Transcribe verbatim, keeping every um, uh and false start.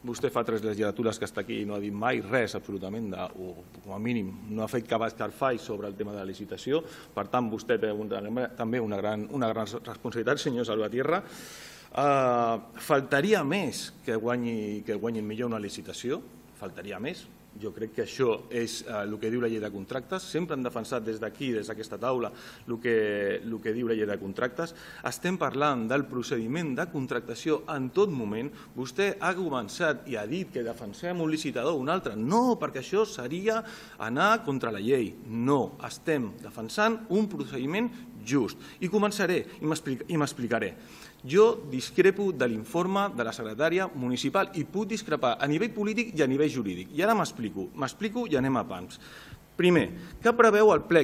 vostè fa tres legislatures que està aquí i no ha dit mai res absolutament, de, o com a mínim no ha fet cap escarfall sobre el tema de la licitació. Per tant, vostè té també una gran, una gran responsabilitat, senyor Salvatierra. Uh, faltaria més que guanyi, que guanyin millor una licitació, faltaria més. Jo crec que això és uh, el que diu la llei de contractes. Sempre han defensat des d'aquí, des d'aquesta taula, el que, el que diu la llei de contractes. Estem parlant del procediment de contractació en tot moment. Vostè ha començat i ha dit que defensem un licitador o un altre. No, perquè això seria anar contra la llei. No, estem defensant un procediment just. I començaré i m'explicaré. Jo discrepo de l'informe de la secretària municipal i puc discrepar a nivell polític i a nivell jurídic. I ara m'explico, m'explico i anem a pams. Primer, què preveu el plec?